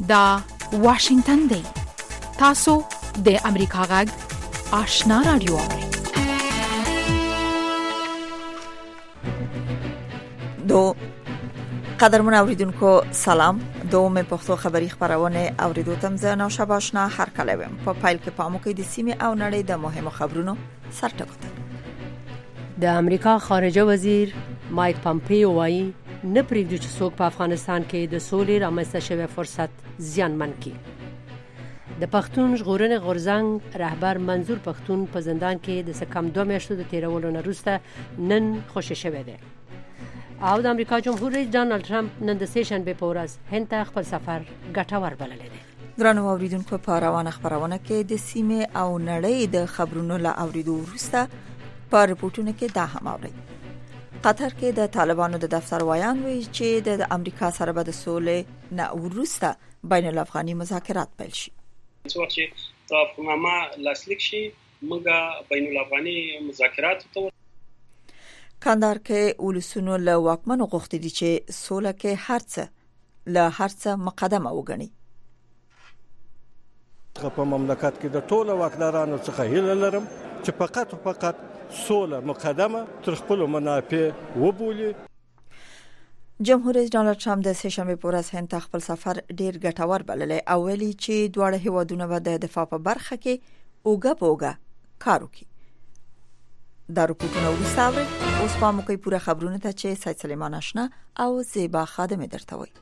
دا واشنگتن دی. تاسو د امریکا غږ آشنا رادیو اورئ. دو قدرمن اوریدونکو سلام. دوم پښتو خبری خبرونه اوریدو تم زه نو شباشنا هر کله ویم په فایل کې پامو کې د سیمه او نړۍ د مهمو خبرونو سرټکوت. د امریکا خارجه وزیر مایک پامپیو وایي نه پریږدي چې څوک په افغانستان کې د سولې رامنځته شوی فرصت زیانمن کړي. د پښتون ژغورنې غورځنګ رهبر منظور پښتون په زندان کې د کم 2 میاشتو د تیرولو نه وروسته نن خوشی شوی دی. او د امریکا جمهور رئیس ډانلډ ترامپ نن د سیشنبه په ورځ هند ته خپل سفر ګټور بللی دی. درنو اوریدونکو په روانه خبرونه کې د سیمه او نړۍ د خبرونو لا اوریدو وروسته په رپورټونو کې دا هم اوري. قطر کې د طالبانو د دفتر وایان وی چې د امریکا سره به د سولې نه وروسته بین الافغاني مذاکرات پیل شي. څو چې توافقنامه لاسلیک شي موږ بین الافغاني مذاکرات ته کندهار کې ولسونو له واکمنو غوښتي دي چې سوله کې هرڅه مقدمه وګڼي. په مملکت کې د ټولو واکدارانو څخه هیله لرم چې فقط سوله مقدمه تر خپل منافع وبولي. جمهور رئیس ډانلډ ترامپ د سیشنبه په ورځ هند ته خپل سفر ډیر ګټور بللی او ویلي چې دواړه هیوادونه به د دفاع په برخه کې اوګه کار وکړي. دا رپورټونه وستاوري اوس په موږ کې پوره خبرونه ته چې سید سلیمان آشنا او زیبا خادم درته وي.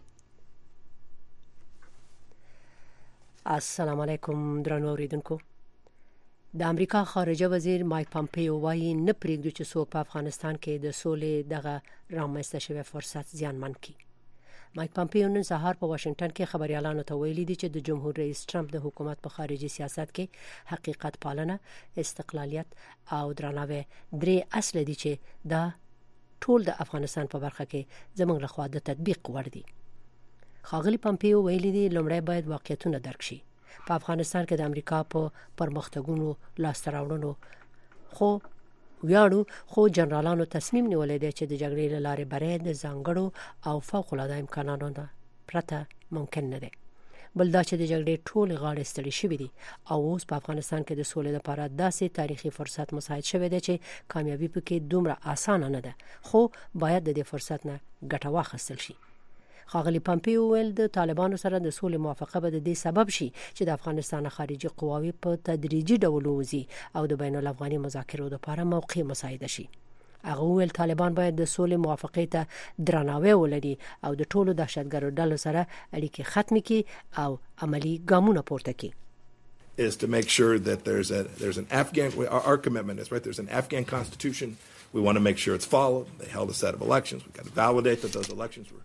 السلام علیکم درنو اوریدونکو. د امریکا خارجه وزیر مایک پامپیو وایي نه پریږدي چې څوک په افغانستان کې د سولې دغه رامنځته شوی فرصت زیانمن کړي. مایک پامپیو نن سهار په واشنگټن کې خبريالانو ته ویلي دي چې د جمهور رئیس ترامپ د حکومت په خارجي سیاست کې حقیقت پالنه، استقلالیت او درناوی درې اصل دي چې دا ټول د افغانستان په برخه کې زموږ لخوا د تطبیق وړ دي. ښاغلي پامپیو ویلي دي لومړی باید واقعیتونه درک شي. په افغانستان کې د امریکا په پرمختګونو لاسته راوړنو خو جنرالانو تصمیم نیولې دی چې د جګړې له لارې بری د ځانګړو او فوق العاده امکاناتو نه پرته ممکن نه دی. بل دا چې د جګړې ټول غاړې ستړي شوې دي او اوس په افغانستان کې د سولې لپاره داسې تاریخي فرصت مساعد شوی دی چې کامیابی پکې دومره اسانه نه ده، خو باید د دې فرصت نه ګټه واخیستل شي. ښاغلي پامپیو ویل د طالبانو سره د سولې موافقه به د دې سبب شي چې د افغانستان خارجي قواوی په تدریجي ډول وځي او د بین الافغاني مذاکرو لپاره موقع مساعده شي. هغه ویل طالبان باید د سولې موافقه ته درناوی ولري او د ټولو دهشتګرو ډلو سره اړیکې ختم کړي او عملی ګامونه پورته کړي. Is to make sure that there's an Afghan, our commitment is right, there's an Afghan constitution. We want to make sure it's followed. They held a set of elections. We've got to validate that those elections were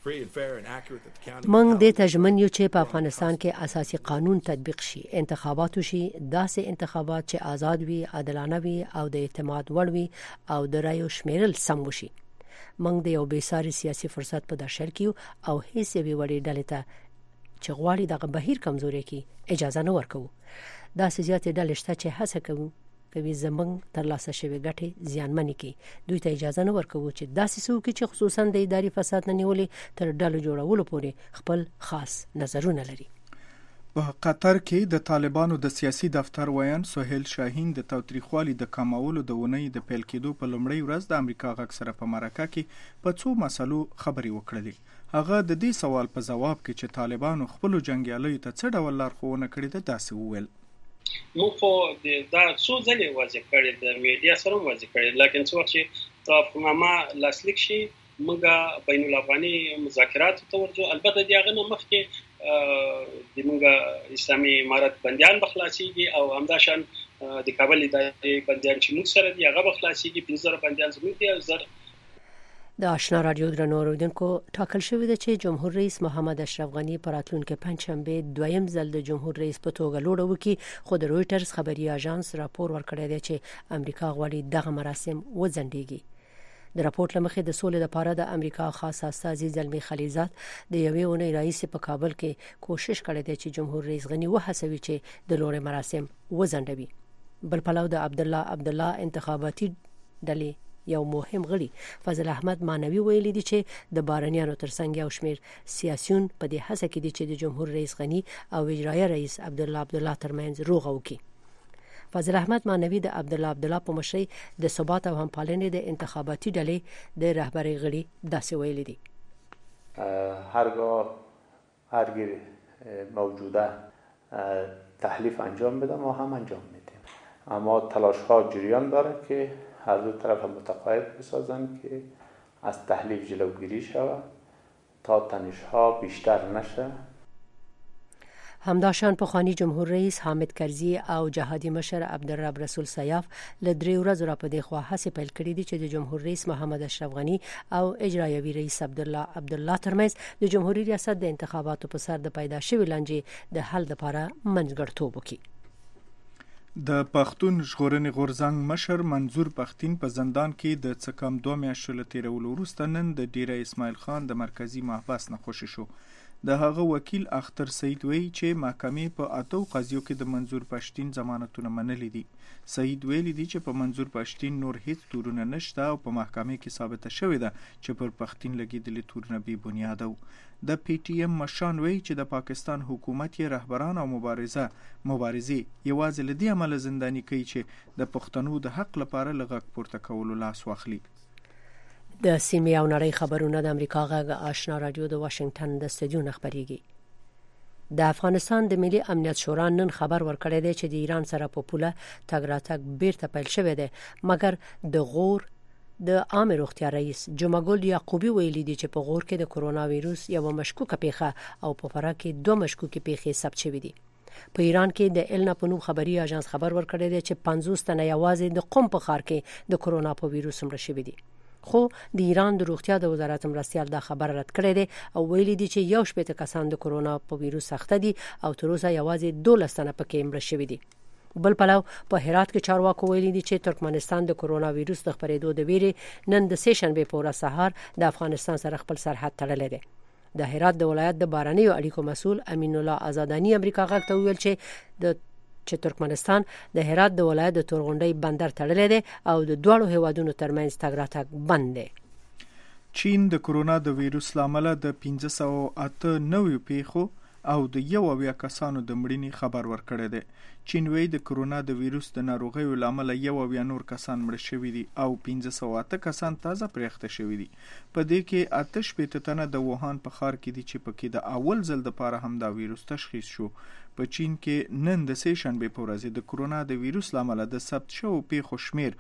موږ دې ته ژمن یو چې په افغانستان کې اساسي قانون تطبیق شي، انتخابات وشي، داسې انتخابات چې آزاد وي، عادلانه وي او د اعتماد وړ وي او د رایو شمیرل سم وشي. موږ د یو بېساري سیاسي فرصت په درشل کې او هیڅ یوې وړې ډلې ته چې غواړي دغه بهیر کمزوري کړي اجازه نه ورکوو. داسې زیاتې ډلې شته چې هڅه کوي زمونږ ترلاسه شوی ګټې زیانمنې کړي. دوی ته اجازه نه ورکوو چې داسې څوک چې خصوصا د اداري فساد نه نیولې تر ډلو جوړولو پورې خپل خاص نظرونه لري. په قطر کې د طالبانو د سیاسي دفتر وایان سهیل شاهین د تاوتریخوالي د کمولو د ونې د پیل کېدو په لومړۍ ورځ د امریکا غږ سره په مرکه کې په څو مسلو خبرې وکړلې. هغه د دې سوال په ځواب کې چې طالبانو خپل جنگیالیو ته څه ډول لارښوونه کړې ده داسې وویل. موږ دا څو ځلې واضح کړی د میډیا سره واضح کړی، لکه څو چې توافقنامه لاسلیک شي موږ بین الافغاني مذاکرات ته ورځو. البته دغه نه مخکې د موږ اسلامي امارت بندیان بخلاصيږي او همداشان د کابل ادارې بندیان چې موږ سره دی هغه بخلاصيږي. 15 بندیان زموږ دي. د آشنا رادیو درنو اوریدونکو ټاکل شوی دی چې جمهور رئیس محمد اشرف غنی په راتلونکي پنځشنبه دویم ځل د جمهور رئیس په توګه لوړ وکړي، خو د رويټرز خبري اژانس راپور ورکړی دی چې امریکا غواړي دغه مراسم وځنډيږي. د راپورټ لمخې د سولې لپاره د امریکا خاص استازي زلمی خلیزات د یوې اونۍ رئیس په کابل کې کوشش کړی دی چې جمهور رئیس غنی وهڅوي چې د لوړ مراسم وځنډوي. بل پلو د عبد الله انتخاباتي ډلې یو مهم غړي فضل احمد مانوي ویلي دي چې د بارنیانو ترڅنګ یو شمېر سیاسيون په دې هڅه کې دي چې د جمهور رئیس غنی او اجرایه رئیس عبدالله ترمنځ روغه وکړي. فضل احمد مانوي د عبدالله په مشرۍ د ثبات او همپالنې د انتخاباتي ډلې د رهبرۍ غړي داسې ویلي دي. هرگیر موجوده تحلیف انجام بدن ما هم انجام میدیم، اما تلاش ها جریان داره که هر دو طرف متقاعد بسازن که از تحلیف جلوگیری شود تا تنش ها بیشتر نشه. همداشان پخوانی جمهور رئیس حامد کرزی او جهادي مشر عبدالرب رسول سیاف له 3 ورځو را پدې خوا هڅې پیل کړې دي چې د جمهور رئیس محمد اشرف غنی او اجرایوي رئیس عبدالله ترمنځ د جمهوریت ریاست د انتخاباتو په سر د پیدا شوې لانجې د حل لپاره منځګړیتوب وکړي. د پښتون ژغورنې غورځنګ مشر منظور پښتين په زندان کې د څه کم 2 میاشتو له تیرولو وروسته نن د ډیره اسماعیل خان د مرکزی محبس نه خوشی شو. د هغه وکیل اختر سید وی چې محکمې په 8 قضیو کې د منظور پښتين ضمانتونه منلې دي. سید ویلي دي چې په منظور پښتين نور هیڅ تورونه نشته او په محکمې کې ثابته شوې ده چې پر پښتين لګیدلې تورونه بې بنیاد وو. د پی ټی ایم مشان وی چې د پاکستان حکومت یې رهبران او مبارزې یوازې لدی عمل زنداني کوي چې د پښتنو د حق لپاره لغږ پورته کولو لاس واخلي. د سیمې او نړۍ خبرونه د امریکا غږ آشنا رادیو د واشنگټن د استودیو خبريږي. د افغانستان د ملي امنیت شورا نن خبر ورکړی دی چې د ایران سره په پوله تګ راتګ بیرته پیل شوی دی، مګر د غور د عام روغتیا رئیس جمعګل یعقوبی ویلي دی چې په غور کې د کرونا وایروس یو مشکوکه پیښه او په فراه کې 2 مشکوکې پیښې ثبت شوې دي. په ایران کې د النا په نوم خبري اژانس خبر ورکړی دی چې 50 تنه یوازې د قم په ښار کې د کرونا په وایروس مړه شوي دي. خو د ایران د روغتیا د وزارت مرستیال دا خبر رد کړی دی او ویلي دی چې 11 کسان د کرونا په وایروس اخته دي او تر اوسه یوازې 12 تنه پکې مړه شوي دي. بل پلو په هرات کې چارواکو ویلي دي چې ترکمنستان د کرونا وایروس د خپرېدو د ویرې نن د سه شنبه په ورځ سهار د افغانستان سره خپل سرحد تړلی دی. د هرات د ولایت د بارنیو اړیکو مسول امین الله آزادانی امریکا غږ ته ویل چې ترکمنستان د هرات د ولایت د تورغونډۍ بندر تړلی دی او د دوړو هیوادونو ترمنځ تګ راتګ بند دی. چین د کرونا د وایروس لامل د 508 پیښو او د 1 کسانو د مړینې خبر ورکړی دی. چین وی د کرونا د وایروس د ناروغیو لامل 1 نور کسان مړ شوي دي او 508 کسان تازه پریخته شوي دي. په دې کې 88 تنه د ووهان په ښار کې دي چې پکې د اول ځل لپاره هم دا وایروس تشخیص شو. په چین کې نن د سه شنبه په ورځ د کرونا د وایروس لامل د ثبت شوو پیښو شمیر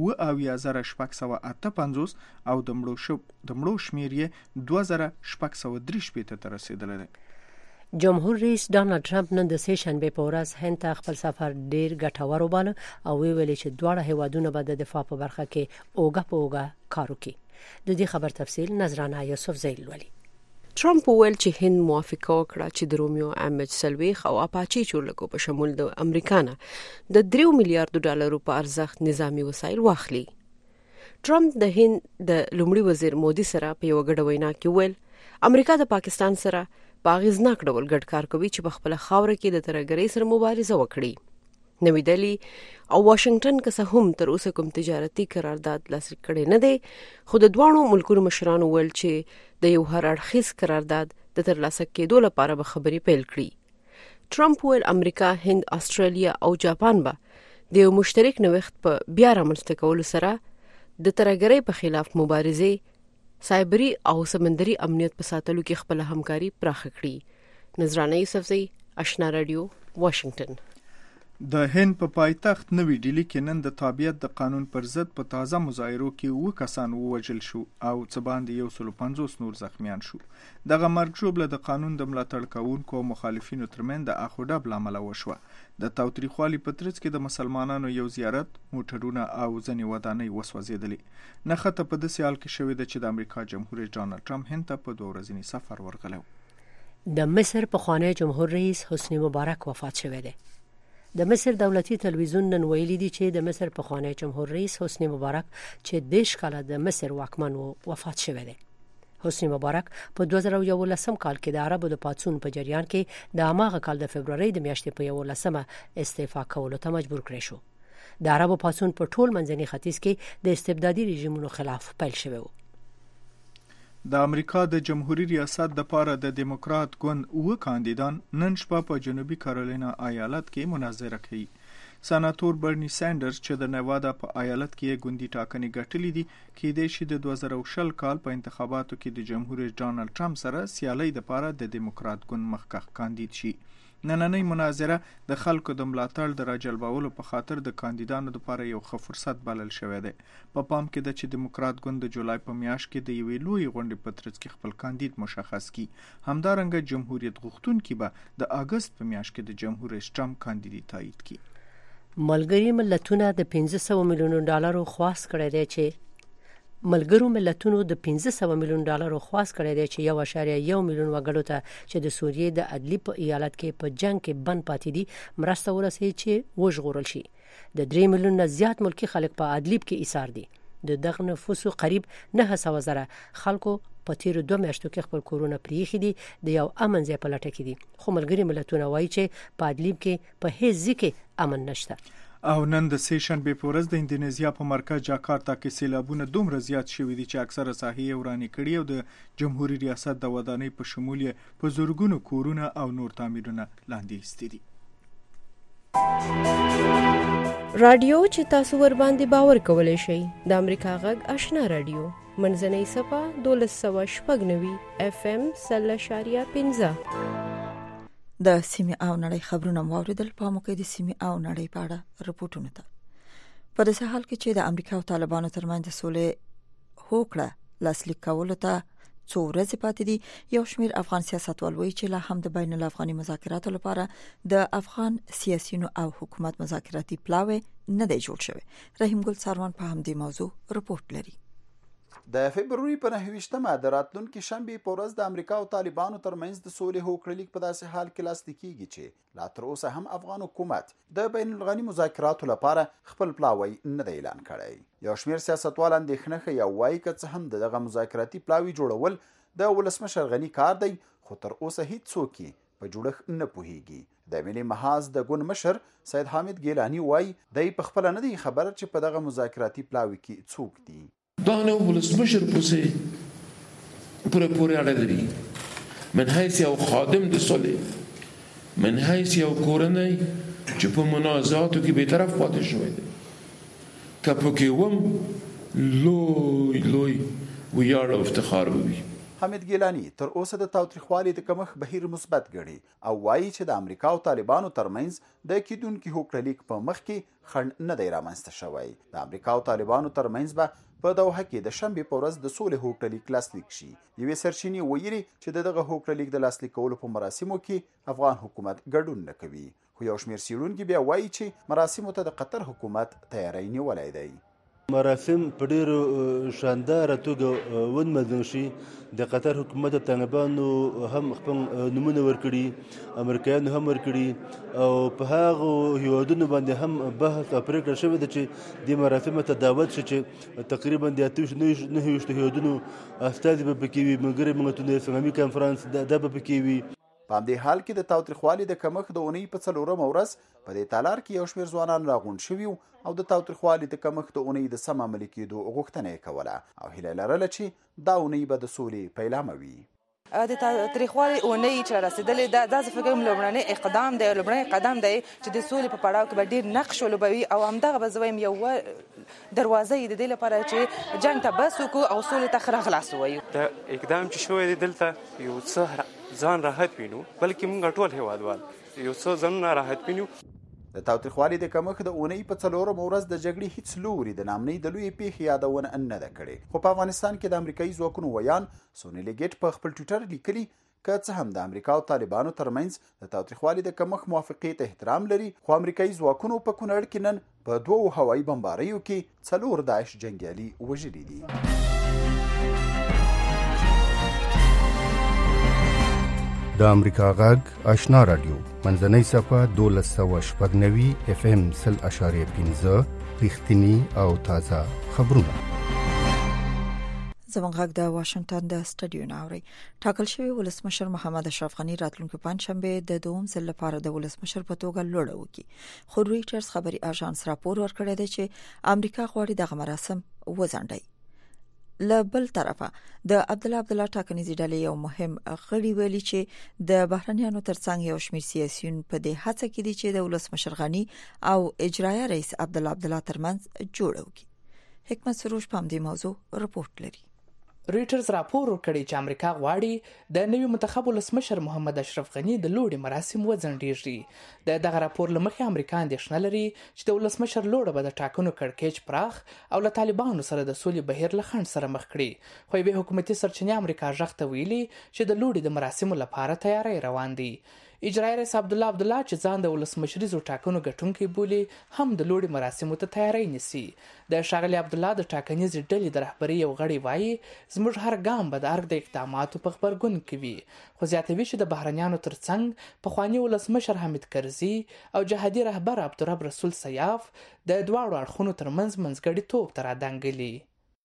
2,658 او د مړو شمیر یې 2,603 ته رسیدلی دی. جمهور رئیس ډانلډ ټرمپ نن د سه شنبه په ورځ هند ته خپل سفر ډیر ګټور وباله او ویلي چې دواړه هیوادونه به د دفاع په برخه کې اوګه کار وکړي. د دې خبر تفصیل نظرانه یوسف زیل ولی. ټرمپ ویل چې هند موافقه وکړه چې د رومیو MH سلويخ او اپاچي چورلکو په شمول د امریکا نه د 3 میلیارډ ډالرو په ارزښت نظامی وسایل واخلي. ټرمپ د هند د لومړي وزیر مودي سره په یو غډه وینا کې ویل امریکا د پاکستان سره باغزناک ډول ګډ کار کوي چې په خپل خاوره کې د ترهګرۍ سره مبارزه وکړي. نوی دهلی او واشنگټن که څه هم تر اوسه کوم تجارتي قرارداد لاسلیک کړي نه دی، خو د دوانو ملکونو مشرانو ویل چې د یو هر اړخیز قرارداد د ترلاسه کېدو لپاره به خبرې پیل کړي. ټرمپ ویل امریکا، هند، استرالیا او جاپان به د یو مشترک نوښت په بیا رامنځته کولو سره د ترهګرۍ په خلاف مبارزه، سایبری او سمندري امنیت په ساتلو کې خپل همکاري پراخه کړي. نظرانه یوسفزئی، آشنا رادیو، واشنگټن. د هند په پایتخت نوی ډیلی کې نن د تابعیت د قانون پر ضد په تازه مظاهرو کې 2 کسان ووژل شو او څه باندې 150 نور زخمیان شو. دغه مرګ ژوبله د قانون د ملاتړ کوونکو او مخالفینو ترمنځ د اخوډب لامل وشوه. د تاوتریخوالي په ترڅ کې د مسلمانانو یو زیارت، موټرونه او ځینې ودانۍ وسوځېدلې. نښته په داسې حال کې شوې ده چې د امریکا جمهور رئیس ډانلډ ټرمپ هند ته په 2 ورځني سفر ورغلی. د مصر پخوانی جمهور رئیس حسنی مبارک وفات شوی دی. د مصر دولتي تلویزیون نن ویلي دی چې د مصر پخوانی جمهور رئیس حسنی مبارک چې 10 کاله د مصر واکمن وفات شوی دی. حسنی مبارک په 2011 کال کې د عربو د پاڅون په جریان کې د هغه کال د فبرवरी د میاشتې په 11 استعفا کولو ته مجبور کړی شو. د عربو پاڅون په ټول منځني ختیځ کې د استبدادي رژیمونو خلاف پیل شوی و. د امریکا د جمهوریت ریاست د پاره د دیموکرات ګوند 9 کاندیدان نن شپه په جنوبي کارولینا ایالت کې مناظره کوي. سناتور برنی سانډرز چې د نیوادا په ایالت کې ګوندي ټاکنې ګټلې دي کېدای شي د 2020 کال په انتخاباتو کې د جمهوریت ډانلډ ټرمپ سره سیالي د پاره د دیموکرات ګوند مخکښ کاندید شي. نننۍ مناظره د خلکو د ملاتړ د راجلبولو په خاطر د کاندیدانو لپاره یو ښه فرصت بلل شوی دی. په پام کې ده چې دیموکرات ګوند د جولای په میاشت کې د یوې لوی غونډې په ترڅ کې خپل کاندید مشخص کړي. همدارنګه جمهوریت غوښتونکي به د اگست په میاشت کې د جمهوریت ټرمپ کاندیدي تایید کړي. ملګری ملتونه د 500 میلیون ډالرو خواست کړی دی چې ملګرو ملتونو د 500 میلیون ډالرو خواست کړی دی چې 1.1 میلیون وګړو ته چې د سوریې د ادلیب په ایالت کې په جنگ کې بند پاتې دي مرسته ورسوي چې وژغورل شي. د 3 میلیون نه زیات ملکی خلک په ادلیب کې ایثار دي. د دغه نفوسو قریب 900,000 خلکو په تیر 2 میاشتو کې خپل کورونه پریخي دي د یو امن ځای په لټه کې دي. خو ملګری ملتونه وایي چې په ادلیب کې په هیڅ ځکه امن نشته. او نن د سیشنبې په ورځ د اندونیزیا په مرکز جاکارتا کې سیلابونه دومره زیات شوي دي چې اکثره ساحې ورانې کړي او د جمهوریت ریاست د ودانۍ په شمول په زورګونو کورونه او نور تعمیرونه لاندې ایستي دي. رادیو چې تاسو ور باندې باور کولای شئ د امریکا غږ آشنا رادیو منځنۍ صفه 1290 FM 0.15 د سیمې او نړۍ خبرونه واوریدل. په موقع د سیمې او نړۍ په اړه رپورټونه ته په داسې حال کې چې د امریکا او طالبانو ترمنځ د سولې هوکړه لاسلیک کولو ته څو ورځې پاتې دي. یو شمېر افغان سیاستوال وایي چې لا هم د بین الافغاني مذاکراتو لپاره د افغان سیاسيونو او حکومت مذاکراتي پلاوی نه دی جوړ شوی. رحیم ګل ساروان په همدې موضوع رپورټ لري. د فبرवरी په 9مه د راتلونکي شنبه په ورځ د امریکا او طالبانو ترمنځ د سولې هوکړه لیک په داسې حال کې لاسلیک کیږي چې لا تر اوسه هم افغان حکومت د بین الافغاني مذاکراتو لپاره خپل پلاوی نه دی اعلان کړی. یو شمېر سیاستوال اندېښنه کوي او وایي که څه هم دغه مذاکراتي پلاوی جوړول د ولسمشر غني کار دی خو تر اوسه هیڅ څوک په جوړښت نه پوهیږي. د ملي محاذ د ګوند مشر سید حامد ګیلانی وایي دی په خپل نه دی خبر چې په دغه مذاکراتي پلاوی کې څوک دي. دا نه ولسمشر پوسه پورې اړه لري من حیث یو خادم د صلح من حیث یو کورنۍ چې په منازعاتو کې به طرف پاتې شوی دی که پکې وم لوی ویاړ او افتخار وي. حامد ګیلانی تر اوسه د تاوتریخوالي د کمښت بهیر مثبت ګڼي او وایي چې د امریکا او طالبانو ترمنځ د کېدونکي هوکړه لیک په مخ کې خنډ نه دی رامنځته شوی. د امریکا او طالبانو ترمنځ به په دوحه کې د شنبه په ورځ د سولې هوکړه لیک لاسلیک شي. یوې سرچینې ویلي چې دغه هوکړه لیک د لاسلیک کولو په مراسمو کې افغان حکومت ګډون نه کوي. خو یو شمېر څېړونکي بیا وایي چې مراسمو ته د قطر حکومت تیاری نیولی دی. مراسم په ډېرو شانداره توګه ونمنځل شي. د قطر حکومت طالبانو هم خپل نمونه ورکړي امریکایانو هم ورکړي او په هغه هیوادونو باندې هم بحث او پرېکړه شوې ده چې د مراسمو ته دعوت شي چې تقریبا د 9 هیوادونو استازي به پکې وي. ملګري ملتونه اسلامي کنفرانس دا به پکې وي. په همدې حال کې د تاوتریخوالي د کمښت د اونۍ په 4مه ورځ په دې تالار کې یو شمېر ځوانان راغونډ شوي او د تاوتریخوالي د کمښت د اونۍ د سم عملي کېدو غوښتنه یې کوله او هیله لرله چې دا اونۍ به د سولې پیلامه وي. د تاریخوالي اونۍ چې رسیدلې دا زه فکر کوم لومړنی اقدام دی چې د سولې په پړاو کې به ډېر نقش ولوبوي او همدغه به زه وایم یو دروازه یې د دې لپاره چې جنګ ته بس وکړو او سولې ته ښه خلاص ووایو. دا اقدام چې شوی دی دلته یو څه ځان راحت وینو بلکې موږ ټول هیوادوال یو څه ځانونه راحت وینو. د تاوتریخوالي د کمښت د اونۍ په 4مه ورځ د جګړې هیڅ لوري د نامنۍ د لویې پیښې یادونه نه ده کړې. خو په افغانستان کې د امریکایي ځواکونو ویان سونیلي ګیټ په خپل ټویټر لیکلي که څه هم د امریکا او طالبانو ترمنځ د تاوتریخوالي د کمښت موافقې ته احترام لري خو امریکایي ځواکونو په کونړ کې نن په 2 هوایي بمباریو کې 4 داعش جنګیالي وژلي دي. د امریکا غږ آشنا رادیو منځنۍ صفه 1290 FM 0.15 رښتینی او تازه خبرونه. زموږ غږ د واشنگټن د سټډیو ناوړي ټاکل شوی ولسمشر محمد اشرف غنی راتلونکي پنځشنبه د دوم ځل لپاره د ولسمشر په توګه لوړ وکړي. خو رويټرز خبري اژانس راپور ورکړی دی چې امریکا غواړي دغه مراسم وځنډي. له بل طرفه د عبدالله ټاکنیزي ډلې یو مهم غړي ویلي چې د بهرنیانو ترڅنګ یو شمېر سیاسيون په دې هڅه کې دي چې د ولسمشر غنی او اجرایه رئیس عبدالله ترمنځ جوړ وکړي. حکمت سروش په دې موضوع رپورت لري. رويټرز راپور ورکړی چې امریکا غواړي د نوي منتخب ولسمشر محمد اشرف غنی د لوړې مراسم وځنډیږي. دغه راپور لمخې امریکا اندېښنه لري چې د ولسمشر لوړه به د ټاکنو کړکېچ پراخ او له طالبانو سره د سولې بهیر له خنډ سره مخ کړي. خو یوې حکومتي سرچینې امریکا ژغ ته ویلي چې د لوړې د مراسمو لپاره تیاری روان دي. اجرایي رئیس عبدالله چې ځان د ولسمشریزو ټاکنو ګټونکی بولي هم د لوړې مراسمو ته تیاری نیسي. د ښاغلي عبدالله د ټاکنیزې ډلې د رهبرۍ یو غړی وایي زموږ هر ګام به د ارګ د اقداماتو په خبرګون کې وي. خو زیاتوي چې د بهرنیانو ترڅنګ پخواني ولسمشر حمید کرزي او جهادي رهبر عبدالرب رسول سیاف د دواړو اړخونو ترمنځ منځګړیتوب ته رادنګلي.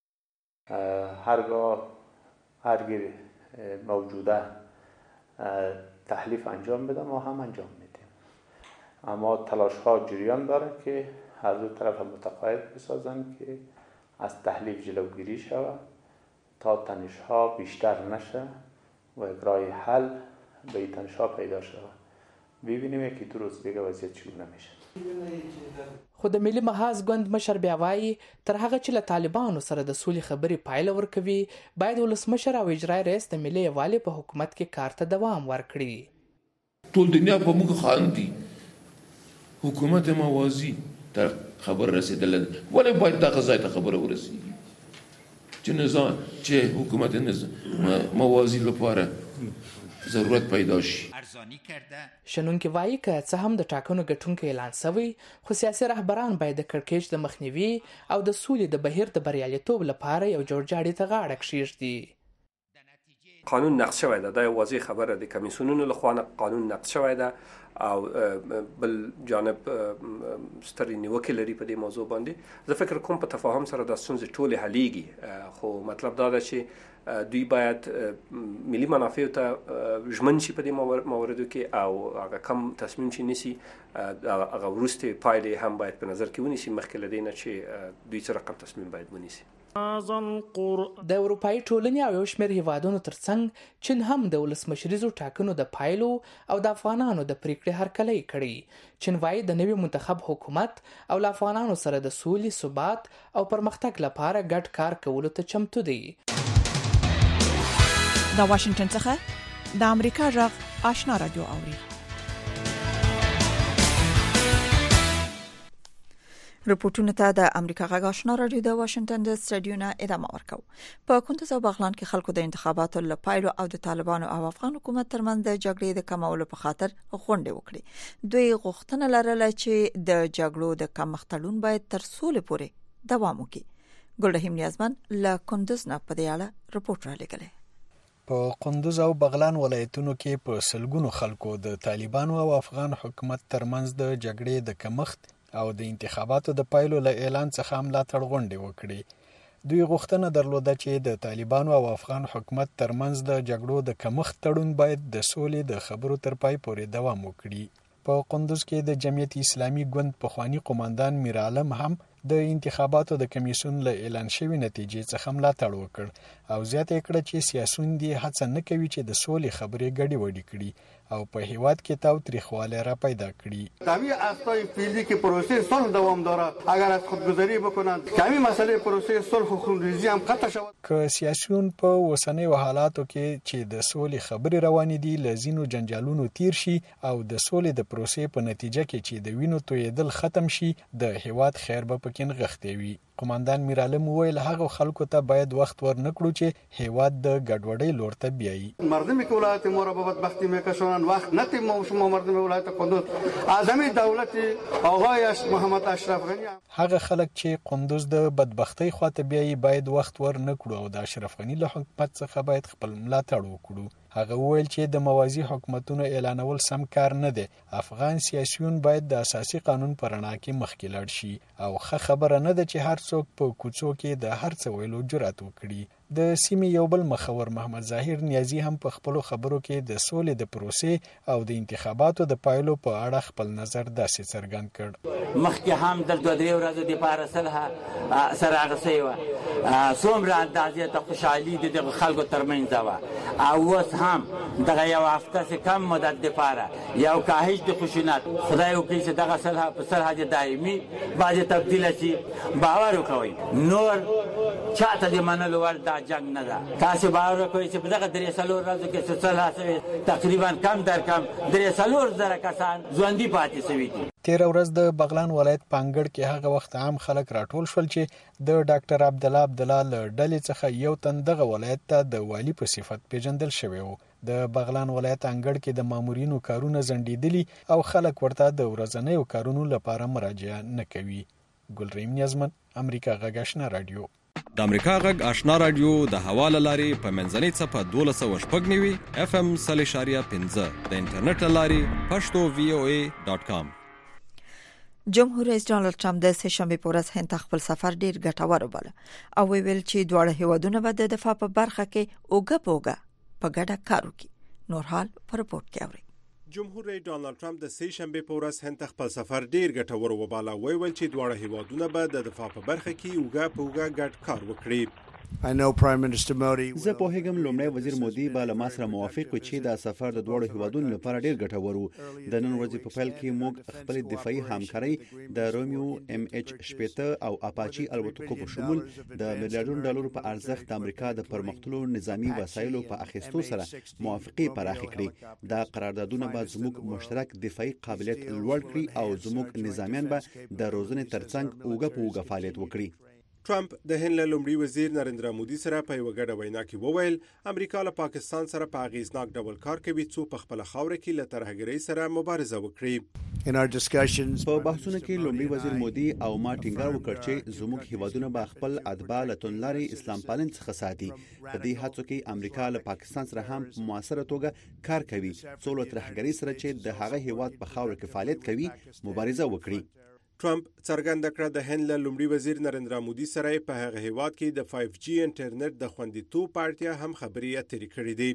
هرگیر موجوده تحلیف انجام بدن ما هم انجام میدیم، اما تلاش ها جریان داره که هر دو طرف متقاعد بسازن که از تحلیف جلوگیری شود تا تنش ها بیشتر نشه و اجرای حل به تنش ها پیدا شود. ببینیم یکی دو روز دیگه وضعیت چگونه میشه. خو د ملي محاذ ګوند مشر بیا وایي تر هغه چې له طالبانو سره د سولې خبرې پایله ورکوي باید ولسمشر او اجرایي رئیس د ملي یووالي په حکومت کې کار ته دوام ورکړي. ټول دنیا په موږ خاندي، حکومت موازی ته خبر رسیدله، ولې باید دغه ځای ته خبره ورسیږي چې نظام چې حکومت موازی لپاره ضرورت پیدا شي. شنونکي وایي که څه هم د ټاکنو ګټونکي اعلان شوی خو سیاسي رهبران باید د کړکېچ د مخنیوي او د سولې د بهیر د بریالیتوب لپاره یو جوړجاړي ته غاړه کښیږدي. قانون نقض شوی ده، دا یو واضح خبره ده. کمیسیونونو لخوا قانون نقض شوی ده او بل جانب سترې نیوکې لري په دې موضوع باندې. زه فکر کوم په تفاهم سره د ستونزې ټولې حلیږي، خو مطلب دا ده چې دوی باید ملي منافع ته ژمن شي په دې موردو کې او هغه کم تصمیم چې نیسي هغه وروستې پایلې هم باید په نظر کې ونیسي مخکې له دې نه چې دوی څه رقم تصمیم باید ونیسي. د اروپایي ټولنې او یو شمېر هیوادونو ترڅنګ چین هم د ولسمشریزو ټاکنو د پایلو او د افغانانو د پریکړې هرکلی کړی. چین وایي د نوي منتخب حکومت او له افغانانو سره د سولې، ثبات او پرمختګ لپاره ګډ کار کولو ته چمتو دی. د واشنگټن څخه د امریکا غږ آشنا رادیو اوري. رپورټونه ته د امریکا غږ آشنا رادیو د واشنگټن د سټډیو نه ادامه ورکو. په کندز او بغلان کې خلکو د انتخاباتو لپاره او د طالبانو او افغان حکومت ترمنځ د جګړې د کمولو په خاطر غونډه وکړي. دوی غوښتنه لرله چې د جګړو د کمښت تړون باید تر سولې پورې دوام وکړي. ګلرحیم نیازمن له کندز نه په دې اړه رپورټ را لګلې. په کندز او بغلان ولایتونو کې په سلګونو خلکو د طالبانو او افغان حکومت ترمنځ د جګړې د کمښت او د انتخاباتو د پایلو له اعلان څخه ملاتړ غونډه وکړي. دوی غوښتنه درلوده چې د طالبانو او افغان حکومت ترمنځ د جګړو د کمښت تړون باید د سولې د خبرو تر پای پورې دوام وکړي. په کندز کې د جمعیت اسلامي ګوند پخوانی قوماندان میر عالم هم د انتخاباتو د کمیسیون له اعلان شوی نتیجې څخه ملاتړ وکړ او زیاته کړه چې سیاسيون دي هڅه نه کوي چې د سولې خبرې ګډې وډې کړي او په هیواد کې تاوتریخوالی را پیدا کړي. داوی اخطای فعلی که پروسه صلح دوام داره اگر از خودگذری بکنند که همین مسئله پروسه صلح و خونریزی هم قطع شود. که سیاسيون په اوسنیو حالاتو کې چې د سولې خبرې روانې دي لزینو جنجالونو تیر شي او د سولې د پروسې په نتیجه کې چې د وینو تویدل ختم شي د هیواد خیر به پکې نغښتې وي. قوماندان میر عالم وویل هغه خلکو ته باید وخت ورنکړو چې هیواد د ګډوډۍ لور ته بیایي. مردمی که ولایت ما را به بدبختی میکشانند وقت نتیم ما شما مردم ولایت کندوز اعظمی دولت آقای محمد اشرف غنی هغه خلک چې کندوز د بدبختی خواته بیایي باید وخت ورنکړو او د اشرف غنی له حکومت څخه باید خپل ملاتړ وکړو. هغه وویل چې د موازی حکومتونو اعلانول سم کار نه دی. افغان سیاسيون باید د اساسي قانون پر رڼا کې مخکې لاړ شي او ښه خبره نه ده چې هر څوک په کوڅو کې د هر څه ویلو جرأت وکړي. د سیمې یو بل مخور محمد ظاهر نیازی هم په خپل خبرو کې د سولې د پروسې او د انتخاباتو د پایلو په اړه خپل نظر داسې څرګند کړ. مخکې هم د 2-3 ورځې لپاره صلح سره غسې و څومره اندازې ته خوشحالي د خلکو ترمنځ و او اوس هم دغه یو هفته څخه کم مدت لپاره یو کاهش د خشونت خدای وکړي چې دغه صلح په صلح دایمي باندې تبدیل شي. باور وکړئ نور چاته د منلو وړ دا جنگ نه ده. تاسو باور وکړئ چې په دغه 3 ورځو کې صلح شوې تقریبا کم در کم 3 زره کسان ژوندي پاتې شوي دي. 13 ورځ د بغلان ولایت پانګړ کې هغه وخت عام خلک راټول شول چې د ډاکټر عبدالله له ډلې څخه یو تن دغه ولایت ته د والی په صفت پیژندل شوی و. د بغلان ولایت انګړ کې د مامورینو کارونه ځنډېدلي او خلک ورته د ورځنیو کارونو لپاره مراجعه نه کوي. ګلریم نیازمن، امریکا غږ آشنا رادیو. د امریکا غږ آشنا رادیو د حواله لاري په منځنۍ صفه 12.9 FM 3.15 د انټرنیټ لاري pashto.voa.com. جمهور رئیس ډانلډ ټرمپ د سهشنبه په ورځ هند خپل سفر ډیر ګټور وباله او ویل چې دواړه هیوادونه به د دفاع په برخه کې اوګه په ګډه کار وکړي. نور حال په رپورت کې اورئ. جمهور رئیس ډانلډ ټرمپ د سهشنبه په ورځ هند خپل سفر ډیر ګټور وباله او ویل چې دواړه هیوادونه به د دفاع په برخه کې اوګه ګډ کار وکړي. زه په هغه لومړی وزیر مودي به له ما سره موافق و چې دا سفر د دوړو هیوادونو لپاره ډیر ګټور و. د نن ورځې په پیل کې موږ خپل دفاعي همکاري د رومیو MH-17 او اپاچي الوتکو په شمول د میلیارډونو ډالرو په ارزښت د امریکا د پرمختللو نظامی وسایلو په اخیستو سره موافقه پراخ کړي. دا قراردادونه به زموږ مشترک دفاعي قابلیت لوړ کړي او زموږ نظامیان به د روزنې ترڅنګ اوګه فعالیت وکړي. ټرمپ د هند لومړي وزیر نریندرا مودي سره په یو غډه وینا کې وویل امریکا له پاکستان سره په اغیزناک ډول کار کوي څو په خپل خاور کې له ترهګرۍ سره مبارزه وکړي. په بحثونو کې لومړي وزیر مودي او ما ټینګار وکړ چې زموږ هیوادونه به خپل اتباع له تونلاري اسلام پالن څخه ساتي. په دې هڅو کې امریکا له پاکستان سره هم په موثره توګه کار کوي څو له ترهګرۍ سره چې د هغه هیواد په خاور کې فعالیت کوي مبارزه وکړي. ټرمپ څرګنده کړه د هند لومړي وزیر نریندرا مودي سره په هغه هیواد کې د 5G انټرنیټ د خوندیتوب پارتیا هم خبرې اترې کړې دي.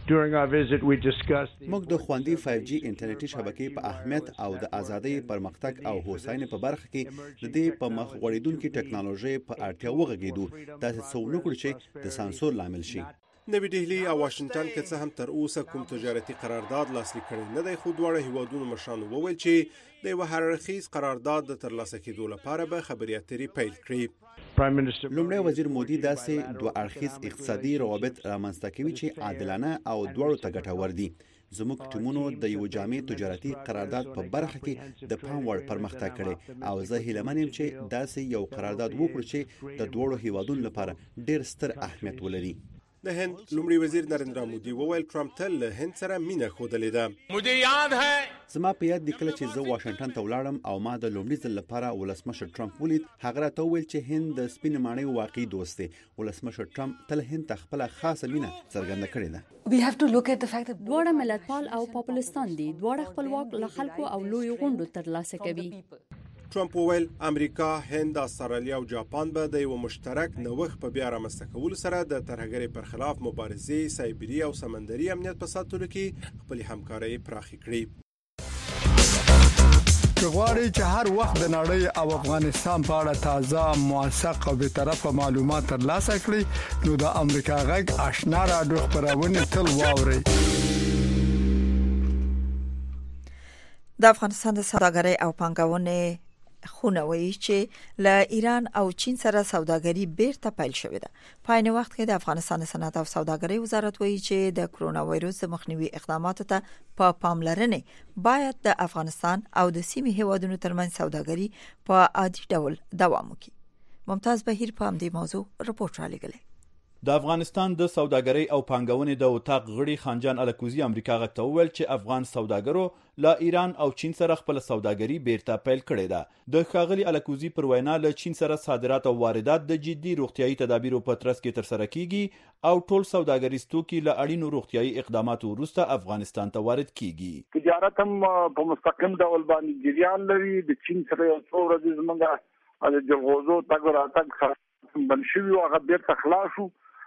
موږ د خوندي 5G انټرنیټي شبکې په اهمیت او د ازادۍ پرمختګ او هوساینې په برخه کې د دې په مخ وړېدونکو ټکنالوژي په اړتیا وغږیدو تاسو څو نکړو چې د سانسور لامل شي. نوی ډهلی او واشنگټن کې څه هم تر اوسه کوم تجارتي قرارداد لاسلیک کړی نه دی خو دواړه هیوادونو مشرانو وویل چې د یو هررخیز قرارداد د ترلاسه کېدو لپاره به خبرې اترې پیل کړي. لومړی وزیر مودي داسې دوه اړخیز اقتصادي روابط رامنځته کوي چې عادلانه او دواړو ته ګټور دي. زموږ ټیمونو د یو جامع تجارتي قرارداد په برخه کې د پام وړ پرمختګ کړي او زه هیله منم چې داسې یو قرارداد وکړو چې د دوړو هیوادونو لپاره ډیر ستر اهمیت ولري. د هند لومړي وزیر نریندرا مودي وویل ټرمپ تل له هند سره مینه ښودلې ده. مودي یاد ہے زما په یاد دی کله چې زه واشنگټن ته ولاړم او ما د لومړي ځل لپاره ولسمشر ټرمپ ولید. هغه راته وویل چې هند د سپین ماڼۍ واقعي دوست دی. ولسمشر ټرمپ تل هند ته خپل خاصه مینه څرګنده کړې ده. دواړه ملتپال او پاپولستان دي. دواړه خپلواک له خلکو او لوی غونډو ترلاسه کوي. ټرمپ وویل امریکا، هند، استرالیا او جاپان به د یو مشترک نوښت په بیا رامنځته کولو سره د ترهګرۍ پر خلاف مبارزې، سایبري او سمندري امنیت په ساتلو کې خپل همکاري پراخه کړي. غواړي چې هر وخت د نړۍ او افغانستان په اړه تازه، موثق او بیطرفه معلومات ترلاسه کړئ نو د امریکا غږ آشنا رادیو خبرونه تل واورئ. د افغانستان د سوداګرۍ او پانګونې خونه وایي چې له ایران او چین سره سوداګري بیرته پیل شوې ده. په عین وخت کې د افغانستان صنعت او سوداګرۍ وزارت وایي چې د کرونا وایروس د مخنیوي اقداماتو ته په پاملرنې باید د افغانستان او د سیمې هیوادونو ترمنځ سوداګري په عادي ډول دوام وکړي. ممتاز بهیر په همدې موضوع رپورت را لېږلی. د افغانستان د سوداګرۍ او پانګونې د اتاق غړي خانجان الکوزي امریکا غږ ته وویل چې افغان سوداګرو له ایران او چین سره خپل سوداګري بیرته پیل کړې ده. د ښاغلي الکوزي پر وینا له چین سره صادرات او واردات د جدي روغتيایي تدابیرو په ترڅ کې ترسره کیږي او ټول سوداګریز توکي له اړینو روغتيایي اقداماتو وروسته افغانستان ته وارد کیږي. تجارت هم په مستقیم ډول باندې جریان لري. د چین سره یو څو ورځې زموږ د جلغوزو تګ راتګ بند شوي او هغه بیرته خلاص شو.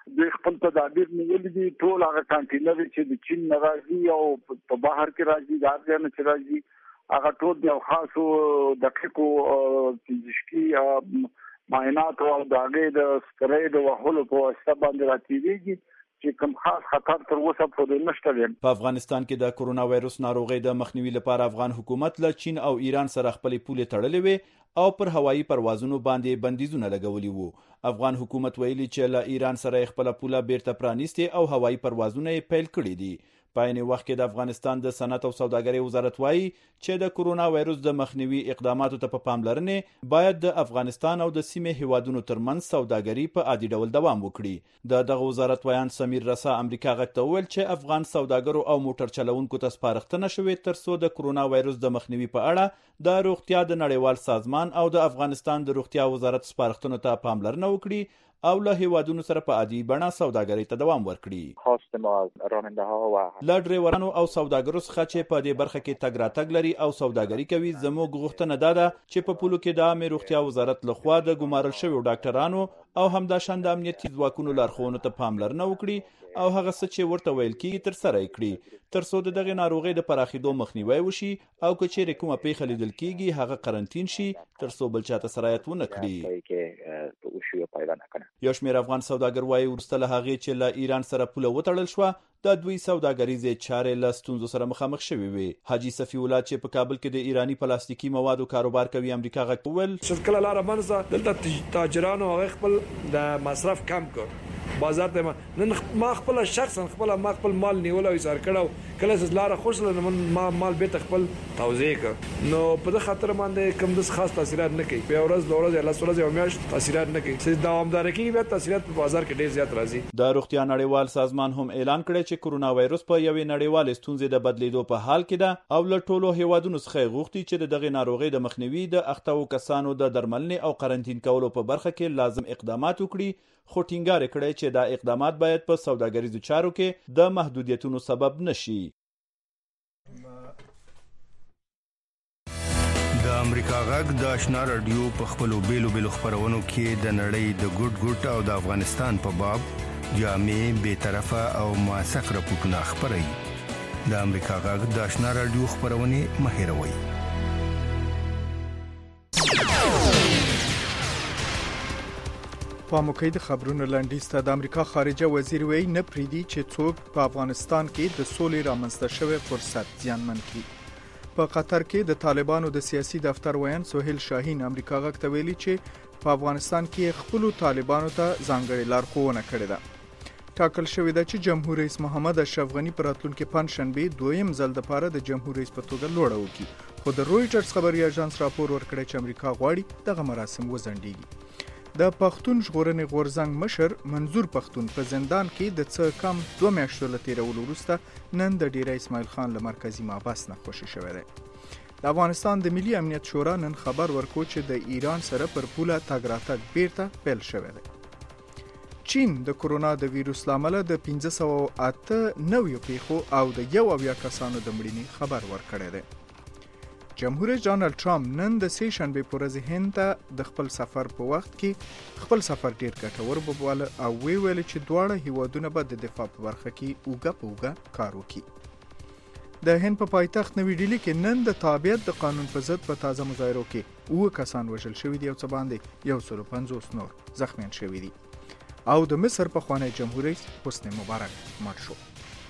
د خپل تدابیر نیولې دي. ټول هغه کانټینر چې د چین نه راځي او په بهر کې راځي دا ځنه چې راځي هغه ټول د خاصو دقیقو فزیکي معاینات او د هغې د سپرې د وهلو په واسطه باندې راتېږي چې کوم خاص خطر تر اوسه پورې نشته دی. په افغانستان کې د کورونا وایروس ناروغۍ د مخنیوي لپاره افغان حکومت له چین او ایران سره خپلې پولې تړلې وې او پر هوایي پروازونو باندې بندیزونه لګولي وو. افغان حکومت ویلي چې له ایران سره خپل پوله بیرته پرانیستي او هوایي پروازونه یې پیل کړي دي. په عین وخت کې د افغانستان د صنعت او سوداګرۍ وزارت وایي چې د کورونا وایروس د مخنیوي اقداماتو ته په پاملرنې باید د افغانستان او د سیمې هیوادونو ترمنځ سوداګري په عادي ډول دوام وکړي. د دغه وزارت ویان سمیر رسا امریکا غږ ته وویل چې افغان سوداګرو او موټر چلوونکو ته سپارښتنه شوې ترڅو د کورونا وایروس د مخنیوي په اړه د روغتیا د نړیوال سازمان او د افغانستان د روغتیا وزارت سپارښتنو ته پاملرنه وکړي او له هیوادونو سره په عادي بڼه سوداګرۍ ته دوام ورکړي. خواست ما از راننده ها و له ډریورانو او سوداګرو څخه چې په دې برخه کې تګ راتګ لري او سوداګري کوي زموږ غوښتنه دا ده چې په پولو کې د عامه روغتیا وزارت لخوا د ګمارل شویو ډاکټرانو او همداشان د امنیتي ځواکونو لارښوونو ته پاملرنه وکړي او هغه څه چې ورته ویل کېږي ترسره یې کړي ترڅو د دغې ناروغۍ د پراخېدو مخنیوی وشي او که چیرې کومه پیښه لیدل کېږي هغه قرنطین شي ترڅو بل چاته سرایت ونه کړي. یو شمېر افغان سوداګر وایي وروسته له هغې چې له ایران سره پوله وتړل شوه د دوی سوداګریزې چارې له ستونزو سره مخامخ شوې وې. حاجي صفي الله چې په کابل کې د ایراني پلاستیکي موادو کاروبار کوي امریکا غږ ته وویل چې کله لاره بنځه دلته تاجرانو هغه خپل د مصرف کم کړ بازار ته نن ما خپل شخصا خپل مال نیول او ایثار کړو کله چې لاره خوشله ما مال به خپل توزیع کړ نو په دغه خاطر باندې کوم د خاص تاثیرات نه کوي په ورځ د ورځې الله سره یو میاشت تاثیرات نه کوي چې دوامدار کیږي به تاثیرات په بازار کې ډیر زیات راځي. د روغتیا نړیوال سازمان هم اعلان کړی چې کورونا وایروس په یوې نړیوال ستونزې د بدلیدو په حال کې ده او له ټولو هیوادونو څخه غوښتي چې د دغه ناروغۍ د مخنیوي د اختو کسانو د درملنې او قرنطین کولو په برخه کې لازم اقدامات وکړي خو ټینګار کړی چې دا اقدامات باید په سوداګریزو چارو کې د محدودیتونو سبب نشي. د امریکا غږ د آشنا رادیو په خپلو بیلو خپرونو کې د نړۍ د ګډ او د افغانستان په باب جامع بی‌طرفه او موثق راپورټونه خپروي. د امریکا غږ د آشنا رادیو خپرونې مه هېروئ. په موقع د خبرونو لنډیز ته د امریکا خارجه وزیر وی نه پریدي چې څوک په افغانستان کې د سولې رامنځته شوی فرصت زیانمن کړي. په قطر کې د طالبانو د سیاسي دفتر ویان سهیل شاهین امریکا غږ ته ویلي چې په افغانستان کې خپل طالبانو ته ځانګړي لارښوونه کړې ده. ټاکل شوې ده چې جمهور رئیس محمد اشرف غنی پر راتلونکي پنځشنبه دویم ځل لپاره د جمهور رئیس په توګه لوړه وکړي خو د رويټرز خبري اژانس راپور ورکړی چې امریکا غواړي دغه مراسم وځنډيږي. د پښتون ژغورنې غورځنګ مشر منظور پښتون په زندان کې د څه کم 2 میاشتو له تیرولو وروسته نن د ډیره اسماعیل خان له مرکزی محبس نه خوشی شوی دی. د افغانستان د ملي امنیت شورا نن خبر ورکو چې د ایران سره پر پوله تګ راتګ بیرته پیل شوی دی. چین د کورونا د ویروس لامل د 508 پیښو او د 1 کسانو د مړینې خبر ورکړی دی. جمهور رئیس ډانلډ ټرمپ نن د سې شنبه پر ورځ هند ته د خپل سفر په وخت کې خپل سفر ډیر ګټور وبوله او ویل چې دواړه هیوادونه به د دفاع په برخه کې اوږه کار وکړي. د هند په پایتخت نوې ډیلي کې نن د تابعیت د قانون په ضد په تازه مظاهرو کې 9 کسان وژل شوي دي او څه باندې 150 نور زخمیان شوي دي او د مصر په خوانی جمهور رئیس حسنی مبارک مړ شو.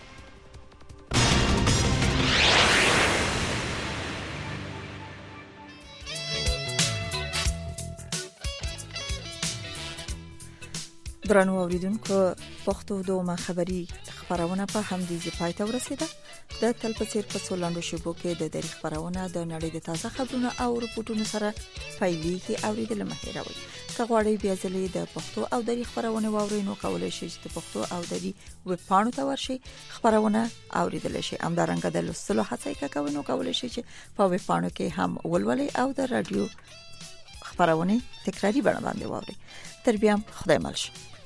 درنو اوریدونکو پښتو دومره خبری خبرونه په همدې پای ته ورسیده. د تلپسیر په سولاندو شبو کې د دری خبرونه د نړۍ د تازه خبرونو او رپورټونو سره پایلیږي اوریدل مه هېروئ. که غواړئ بیا ځلې د پښتو او دری خبرونه واورئ نو کولای شئ چې د پښتو او دری ویب پاڼو ته ورشئ خبرونه اوریدل شئ. همدارنګه د لوستلو هڅه کوئ نو کولای شئ چې په ویب پاڼو کې هم ولولئ او د رادیو خبرونه تکراری بڼه باندې واورئ. تر بیا خدای مل شي.